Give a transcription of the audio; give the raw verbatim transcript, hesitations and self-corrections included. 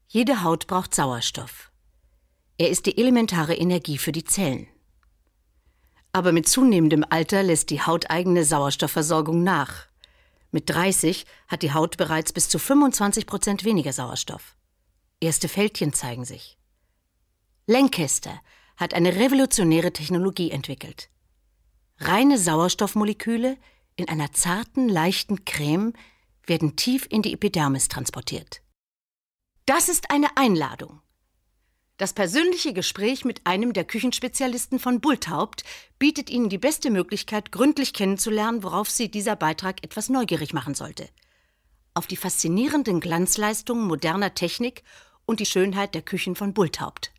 Jede Haut braucht Sauerstoff. Er ist die elementare Energie für die Zellen. Aber mit zunehmendem Alter lässt die hauteigene Sauerstoffversorgung nach. Mit dreißig hat die Haut bereits bis zu fünfundzwanzig Prozent weniger Sauerstoff. Erste Fältchen zeigen sich. Lancaster hat eine revolutionäre Technologie entwickelt. Reine Sauerstoffmoleküle in einer zarten, leichten Creme werden tief in die Epidermis transportiert. Das ist eine Einladung. Das persönliche Gespräch mit einem der Küchenspezialisten von Bulthaupt bietet Ihnen die beste Möglichkeit, gründlich kennenzulernen, worauf Sie dieser Beitrag etwas neugierig machen sollte. Auf die faszinierenden Glanzleistungen moderner Technik und die Schönheit der Küchen von Bulthaupt.